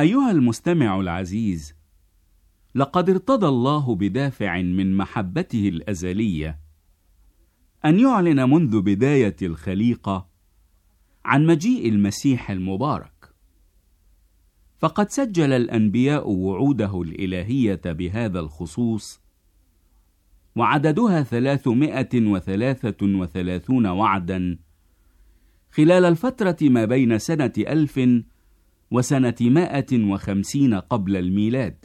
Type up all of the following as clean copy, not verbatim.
أيها المستمع العزيز، لقد ارتضى الله بدافع من محبته الأزلية أن يعلن منذ بداية الخليقة عن مجيء المسيح المبارك. فقد سجل الأنبياء وعوده الإلهية بهذا الخصوص، وعددها 333 وعدا خلال الفترة ما بين سنة 1000 وسنة 150 قبل الميلاد.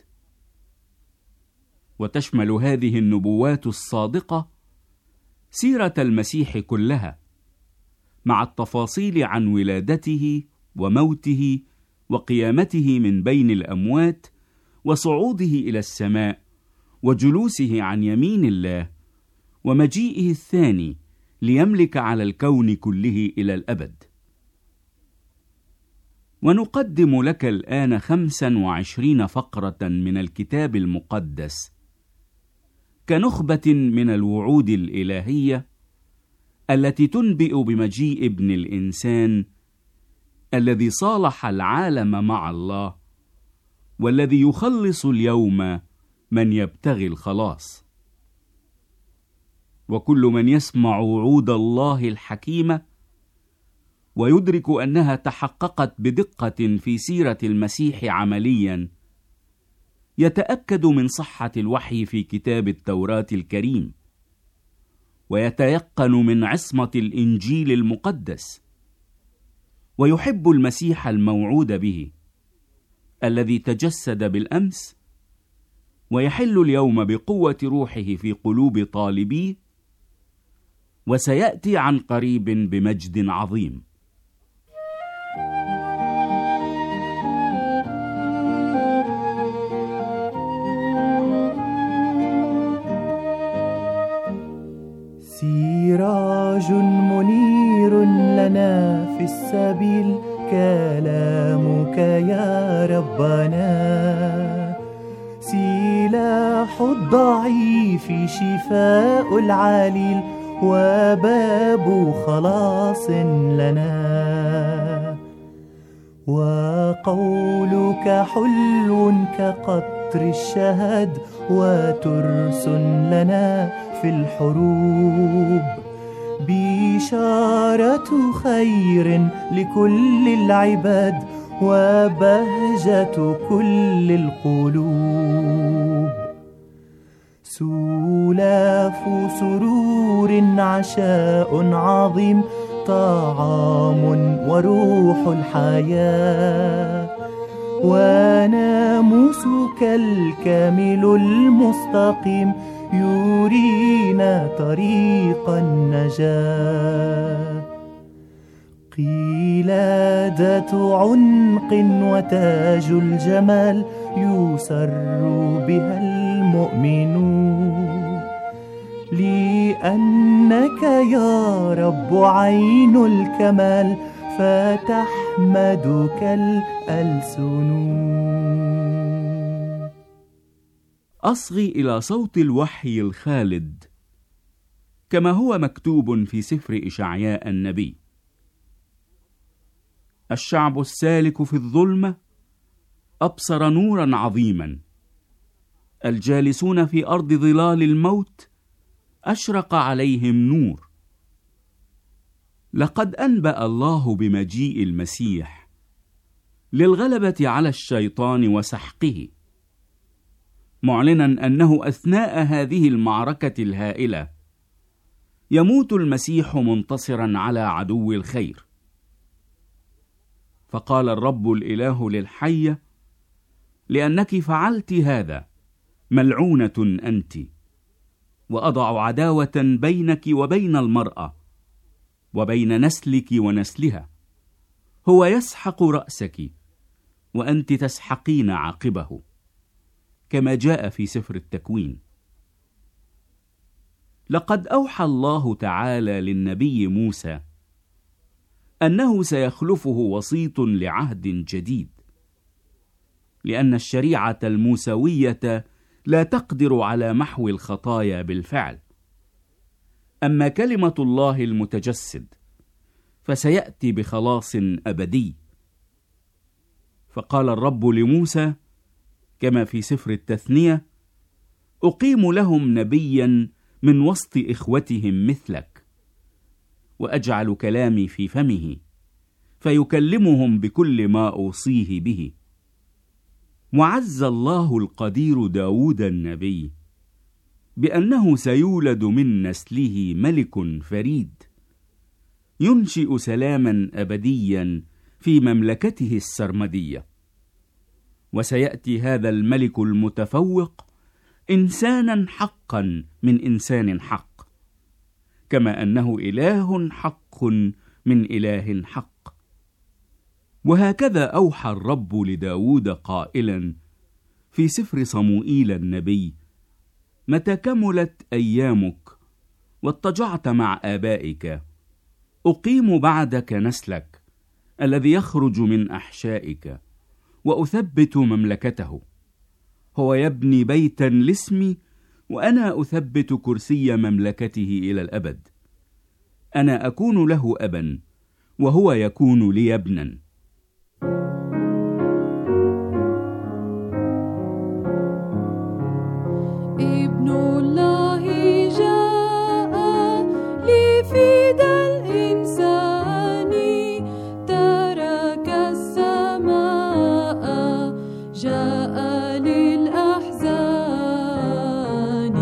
وتشمل هذه النبوات الصادقة سيرة المسيح كلها، مع التفاصيل عن ولادته وموته وقيامته من بين الأموات وصعوده إلى السماء وجلوسه عن يمين الله ومجيئه الثاني ليملك على الكون كله إلى الأبد. ونقدم لك الآن 25 فقرة من الكتاب المقدس كنخبة من الوعود الإلهية التي تنبئ بمجيء ابن الإنسان الذي صالح العالم مع الله، والذي يخلص اليوم من يبتغي الخلاص. وكل من يسمع وعود الله الحكيمة ويدرك أنها تحققت بدقة في سيرة المسيح عمليا، يتأكد من صحة الوحي في كتاب التوراة الكريم، ويتيقن من عصمة الإنجيل المقدس، ويحب المسيح الموعود به الذي تجسد بالأمس ويحل اليوم بقوة روحه في قلوب طالبيه، وسيأتي عن قريب بمجد عظيم. سراج منير لنا في السبيل، كلامك يا ربنا سلاح الضعيف، شفاء العليل، وباب خلاص لنا. وقولك حلو كقطر الشهد، وترس لنا في الحروب، بشارة خير لكل العباد، وبهجة كل القلوب. سلاف سرور، عشاء عظيم، طعام وروح الحياة، وناموسك الكامل المستقيم، يرينا طريق النجاة. قلادة عنق وتاج الجمال، يسر بها المؤمنون، لأنك يا رب عين الكمال، فتحمدك الألسن. أصغي إلى صوت الوحي الخالد كما هو مكتوب في سفر إشعياء النبي: الشعب السالك في الظلمة أبصر نورا عظيما، الجالسون في أرض ظلال الموت أشرق عليهم نور. لقد أنبأ الله بمجيء المسيح للغلبة على الشيطان وسحقه، معلنا أنه أثناء هذه المعركة الهائلة يموت المسيح منتصرا على عدو الخير. فقال الرب الإله للحية: لأنك فعلت هذا ملعونة أنت، وأضع عداوة بينك وبين المرأة، وبين نسلك ونسلها، هو يسحق رأسك وأنت تسحقين عقبه، كما جاء في سفر التكوين. لقد أوحى الله تعالى للنبي موسى أنه سيخلفه وسيط لعهد جديد، لأن الشريعة الموسوية لا تقدر على محو الخطايا بالفعل. أما كلمة الله المتجسد فسيأتي بخلاص أبدي. فقال الرب لموسى كما في سفر التثنية: أقيم لهم نبيا من وسط إخوتهم مثلك، وأجعل كلامي في فمه فيكلمهم بكل ما أوصيه به. وعز الله القدير داود النبي بأنه سيولد من نسله ملك فريد ينشئ سلاما أبديا في مملكته السرمدية. وسيأتي هذا الملك المتفوق إنسانا حقا من إنسان حق، كما أنه إله حق من إله حق. وهكذا أوحى الرب لداود قائلا في سفر صموئيل النبي: متى كملت أيامك واضطجعت مع آبائك أقيم بعدك نسلك الذي يخرج من أحشائك، وأثبت مملكته. هو يبني بيتا لاسمي، وأنا أثبت كرسي مملكته إلى الأبد. أنا أكون له أبا، وهو يكون لي ابنا. ابن الله جاء ليفيد الإنسان، ترك السماء جاء للأحزان،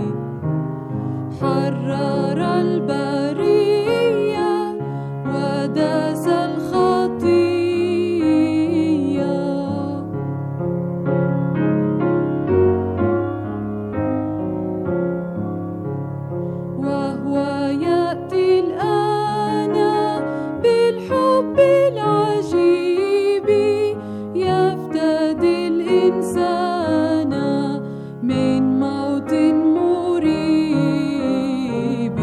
حرر البرية وداس الخطية. وهو يأتي الآن بالحب العجيب، يفتدي الإنسان من موت مريب،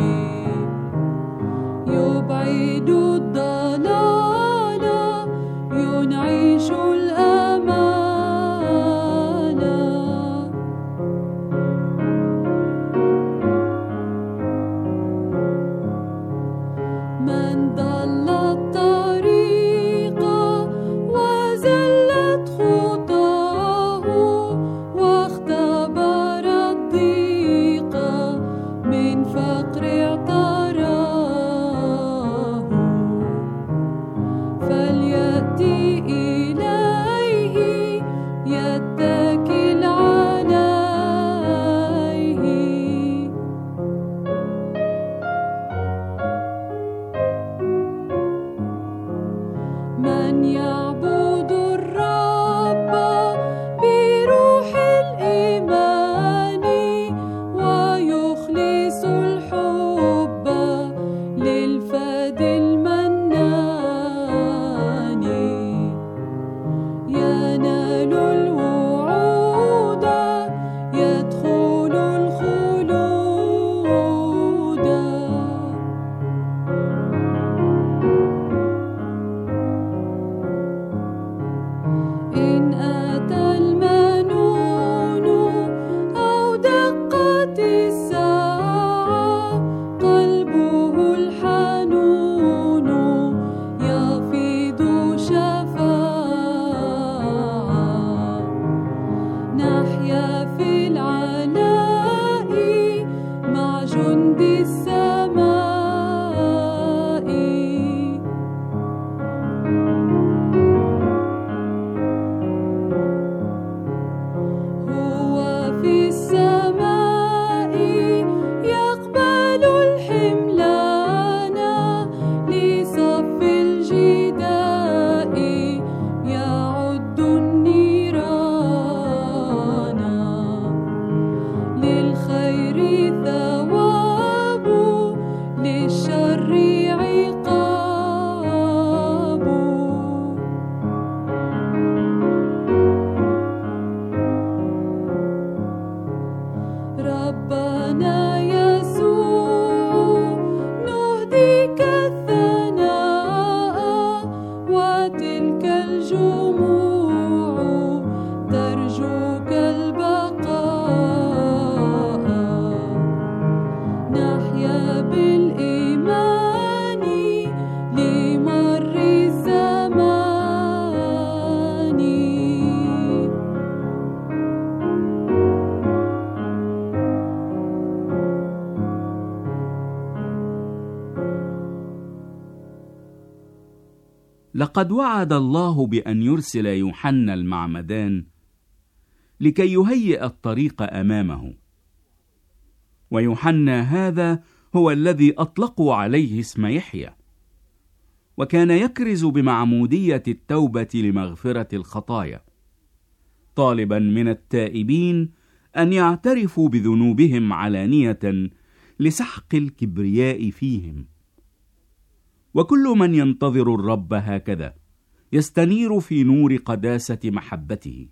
يبعد الضلال ينعش الأمان. من ضل الطريق وزلت خطاه، واختبر الضيق من فقر اعتراه، فليأتي إليه يتكل عليه. من يعبد الرب بروح الإيمان، ويخلص الحب للفدي المنان، ينال الوعود، يدخل الخلود. إن أتى المنون أو دقت الساعة، قلبه الحنون يفيض شفاعة. نحيا في العلاء مع جند السماء. هو في السماء يقبل الحملان، لصف الجداء يعد النيران. للخير ثواب، للشر عقاب. ربنا يسوع نهديك الثناء، وتلك الجموع ترجوك البقاء. نحيا بالإيمان لمر الزمان. لقد وعد الله بأن يرسل يوحنا المعمدان لكي يهيئ الطريق أمامه، ويوحنا هذا هو الذي أطلقوا عليه اسم يحيى، وكان يكرز بمعمودية التوبة لمغفرة الخطايا، طالبا من التائبين أن يعترفوا بذنوبهم علانية لسحق الكبرياء فيهم. وكل من ينتظر الرب هكذا يستنير في نور قداسة محبته.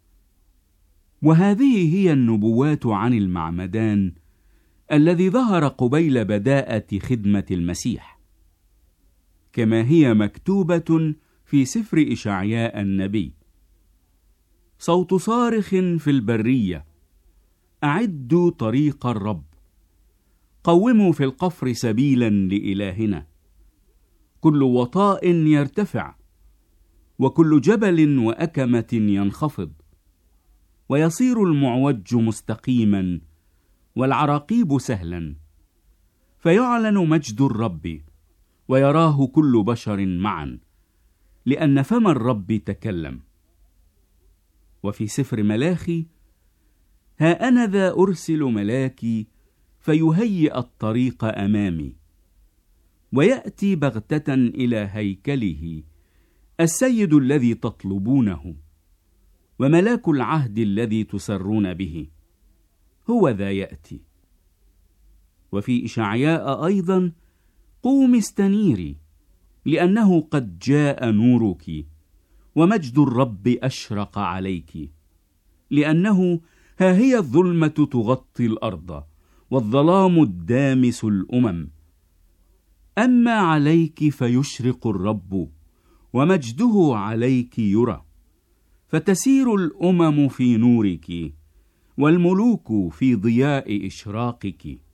وهذه هي النبوات عن المعمدان الذي ظهر قبيل بداءة خدمة المسيح، كما هي مكتوبة في سفر إشعياء النبي: صوت صارخ في البرية، أعدوا طريق الرب، قوموا في القفر سبيلا لإلهنا، كل وطاء يرتفع، وكل جبل وأكمة ينخفض، ويصير المعوج مستقيما، والعراقيب سهلا، فيعلن مجد الرب، ويراه كل بشر معا، لأن فم الرب تكلم. وفي سفر ملاخي: ها أنا ذا أرسل ملاكي فيهيئ الطريق أمامي، ويأتي بغتة إلى هيكله السيد الذي تطلبونه، وملاك العهد الذي تسرون به، هو ذا يأتي. وفي إشعياء أيضا: قومي استنيري، لأنه قد جاء نورك، ومجد الرب أشرق عليك، لأنه ها هي الظلمة تغطي الأرض، والظلام الدامس الأمم، أما عليك فيشرق الرب، ومجده عليك يرى، فتسير الأمم في نورك، والملوك في ضياء إشراقك.